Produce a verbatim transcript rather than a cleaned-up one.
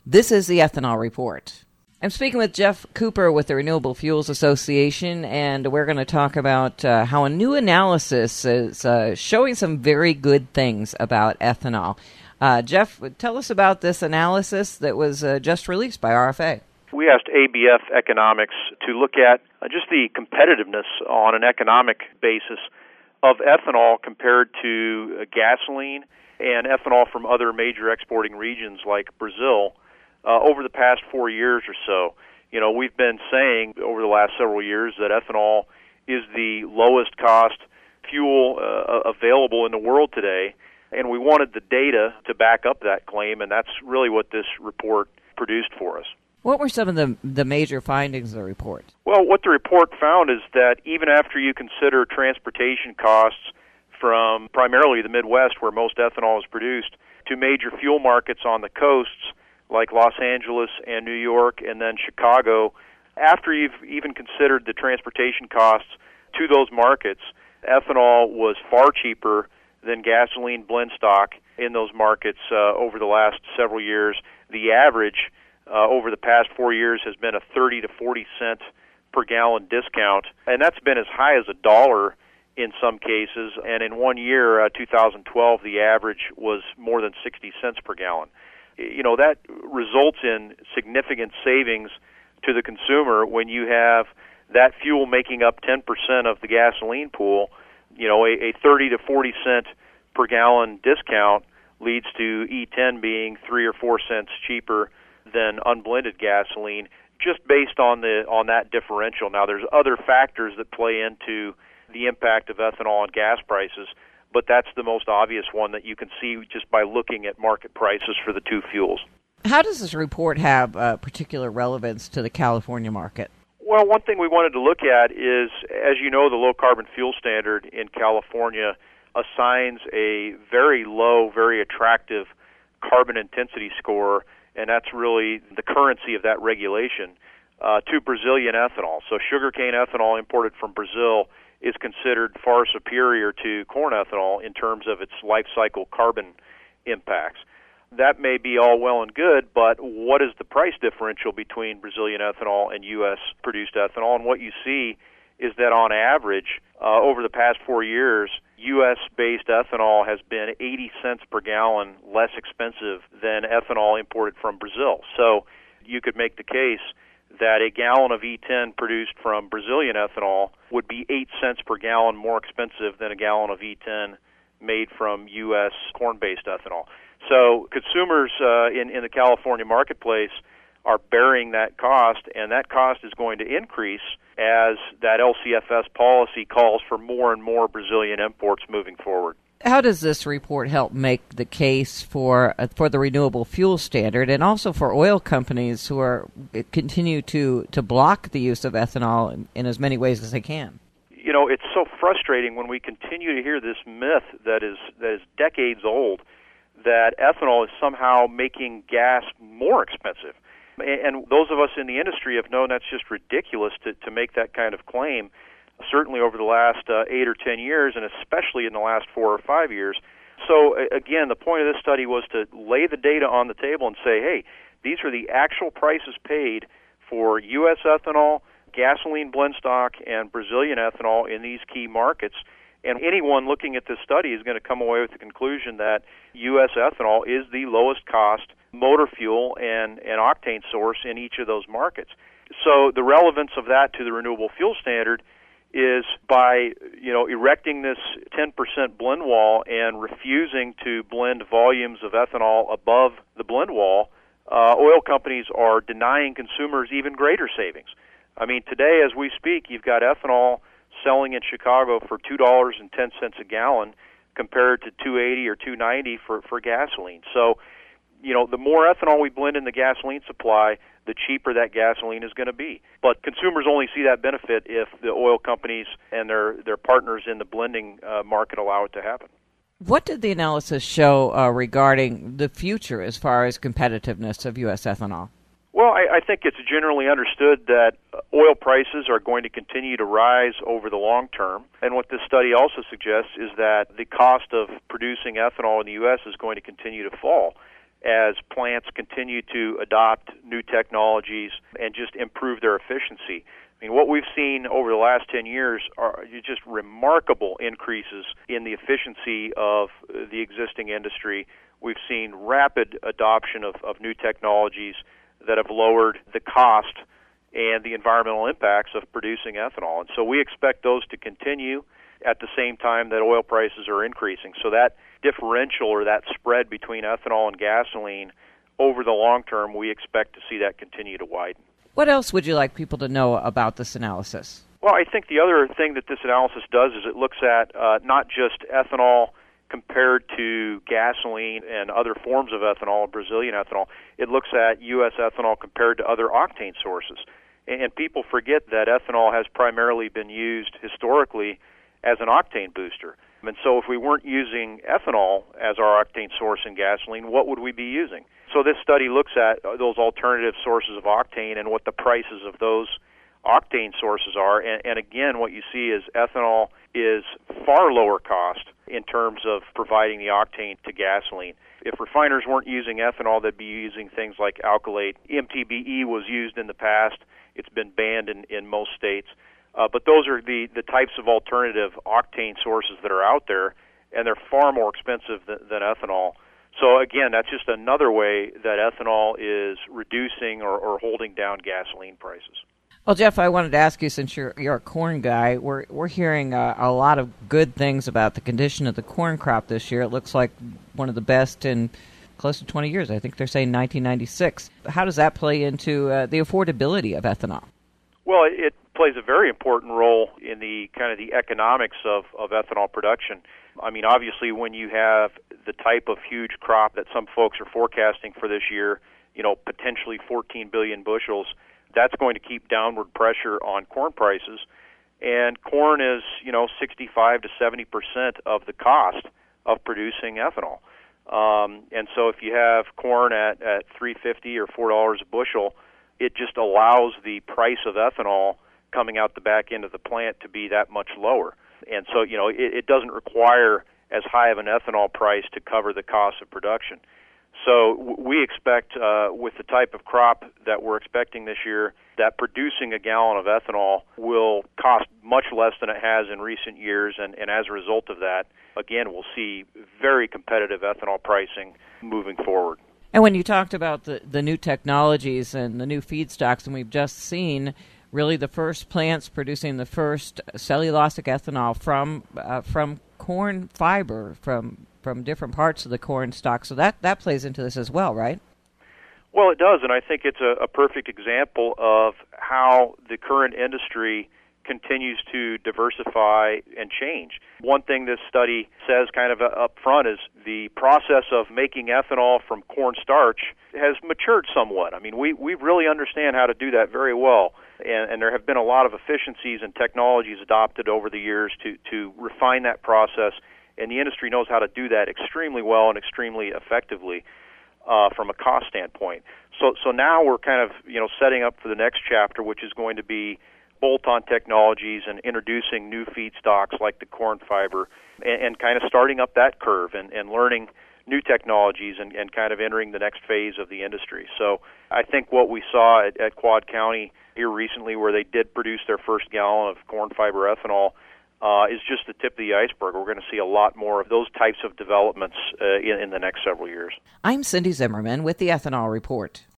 This is the Ethanol Report. I'm speaking with Jeff Cooper with the Renewable Fuels Association, and we're going to talk about uh, how a new analysis is uh, showing some very good things about ethanol. Uh, Jeff, tell us about this analysis that was uh, just released by R F A. We asked A B F Economics to look at uh, just the competitiveness on an economic basis of ethanol compared to uh, gasoline and ethanol from other major exporting regions like Brazil. Uh, over the past four years or so, you know, we've been saying over the last several years that ethanol is the lowest cost fuel uh, available in the world today, and we wanted the data to back up that claim, and that's really what this report produced for us. What were some of the, the major findings of the report? Well, what the report found is that even after you consider transportation costs from primarily the Midwest, where most ethanol is produced, to major fuel markets on the coasts, like Los Angeles and New York and then Chicago, after you've even considered the transportation costs to those markets, ethanol was far cheaper than gasoline blend stock in those markets uh, over the last several years. The average uh, over the past four years has been a thirty to forty cent per gallon discount, and that's been as high as a dollar in some cases, and in one year, uh, two thousand twelve, the average was more than sixty cents per gallon. You know, that results in significant savings to the consumer when you have that fuel making up ten percent of the gasoline pool. You know, a, a thirty to forty cent per gallon discount leads to E ten being three or four cents cheaper than unblended gasoline, just based on the on that differential. Now, there's other factors that play into the impact of ethanol on gas prices, but that's the most obvious one that you can see just by looking at market prices for the two fuels. How does this report have uh, particular relevance to the California market? Well, one thing we wanted to look at is, as you know, the low carbon fuel standard in California assigns a very low, very attractive carbon intensity score, and that's really the currency of that regulation, uh, to Brazilian ethanol. So sugarcane ethanol imported from Brazil is considered far superior to corn ethanol in terms of its life cycle carbon impacts. That may be all well and good, but what is the price differential between Brazilian ethanol and U S produced ethanol? And what you see is that on average, uh, over the past four years, U S-based ethanol has been eighty cents per gallon less expensive than ethanol imported from Brazil. So you could make the case that a gallon of E ten produced from Brazilian ethanol would be eight cents per gallon more expensive than a gallon of E ten made from U S corn-based ethanol. So consumers uh, in, in the California marketplace are bearing that cost, and that cost is going to increase as that L C F S policy calls for more and more Brazilian imports moving forward. How does this report help make the case for uh, for the renewable fuel standard, and also for oil companies who are continue to, to block the use of ethanol in, in as many ways as they can? You know, it's so frustrating when we continue to hear this myth that is that is decades old, that ethanol is somehow making gas more expensive. And those of us in the industry have known that's just ridiculous to, to make that kind of claim, certainly over the last uh, eight or ten years, and especially in the last four or five years. So, again, the point of this study was to lay the data on the table and say, hey, these are the actual prices paid for U S ethanol, gasoline blend stock, and Brazilian ethanol in these key markets. And anyone looking at this study is going to come away with the conclusion that U S ethanol is the lowest cost motor fuel and, and octane source in each of those markets. So the relevance of that to the renewable fuel standard is by, you know, erecting this ten percent blend wall and refusing to blend volumes of ethanol above the blend wall, uh, oil companies are denying consumers even greater savings. I mean, today as we speak, you've got ethanol selling in Chicago for two dollars and ten cents a gallon compared to two eighty or two ninety for, for gasoline. So, you know, the more ethanol we blend in the gasoline supply, the cheaper that gasoline is going to be. But consumers only see that benefit if the oil companies and their, their partners in the blending uh, market allow it to happen. What did the analysis show uh, regarding the future as far as competitiveness of U S ethanol? Well, I, I think it's generally understood that oil prices are going to continue to rise over the long term. And what this study also suggests is that the cost of producing ethanol in the U S is going to continue to fall. as plants continue to adopt new technologies and just improve their efficiency. I mean, what we've seen over the last ten years are just remarkable increases in the efficiency of the existing industry. We've seen rapid adoption of, of new technologies that have lowered the cost and the environmental impacts of producing ethanol. And so we expect those to continue at the same time that oil prices are increasing. So that differential or that spread between ethanol and gasoline over the long term, we expect to see that continue to widen. What else would you like people to know about this analysis? Well, I think the other thing that this analysis does is it looks at uh, not just ethanol compared to gasoline and other forms of ethanol, Brazilian ethanol. It looks at U S ethanol compared to other octane sources. And people forget that ethanol has primarily been used historically as an octane booster. And so if we weren't using ethanol as our octane source in gasoline, what would we be using? So this study looks at those alternative sources of octane and what the prices of those octane sources are. And, and again, what you see is ethanol is far lower cost in terms of providing the octane to gasoline. If refiners weren't using ethanol, they'd be using things like alkylate. M T B E was used in the past. It's been banned in, in most states. Uh, but those are the, the types of alternative octane sources that are out there, and they're far more expensive than, than ethanol. So again, that's just another way that ethanol is reducing or, or holding down gasoline prices. Well, Jeff, I wanted to ask you, since you're you're a corn guy, we're we're hearing uh, a lot of good things about the condition of the corn crop this year. It looks like one of the best in close to twenty years. I think they're saying nineteen ninety-six. How does that play into uh, the affordability of ethanol? Well, it plays a very important role in the kind of the economics of, of ethanol production. I mean, obviously, when you have the type of huge crop that some folks are forecasting for this year, you know, potentially fourteen billion bushels, that's going to keep downward pressure on corn prices. And corn is, you know, sixty-five to seventy percent of the cost of producing ethanol. Um, and so if you have corn at, at three fifty or four dollars a bushel, it just allows the price of ethanol coming out the back end of the plant to be that much lower. And so, you know, it, it doesn't require as high of an ethanol price to cover the cost of production. So w- we expect, uh, with the type of crop that we're expecting this year, that producing a gallon of ethanol will cost much less than it has in recent years, and, and as a result of that, again, we'll see very competitive ethanol pricing moving forward. And when you talked about the, the new technologies and the new feedstocks, and we've just seen really the first plants producing the first cellulosic ethanol from uh, from corn fiber, from from different parts of the corn stalk. So that, that plays into this as well, right? Well, it does, and I think it's a, a perfect example of how the current industry continues to diversify and change. One thing this study says kind of up front is the process of making ethanol from corn starch has matured somewhat. I mean, we, we really understand how to do that very well, and, and there have been a lot of efficiencies and technologies adopted over the years to, to refine that process, and the industry knows how to do that extremely well and extremely effectively uh, from a cost standpoint. So, so now we're kind of, you know, setting up for the next chapter, which is going to be bolt-on technologies and introducing new feedstocks like the corn fiber, and, and kind of starting up that curve and, and learning new technologies and, and kind of entering the next phase of the industry. So I think what we saw at, at Quad County here recently, where they did produce their first gallon of corn fiber ethanol, uh, is just the tip of the iceberg. We're going to see a lot more of those types of developments uh, in, in the next several years. I'm Cindy Zimmerman with the Ethanol Report.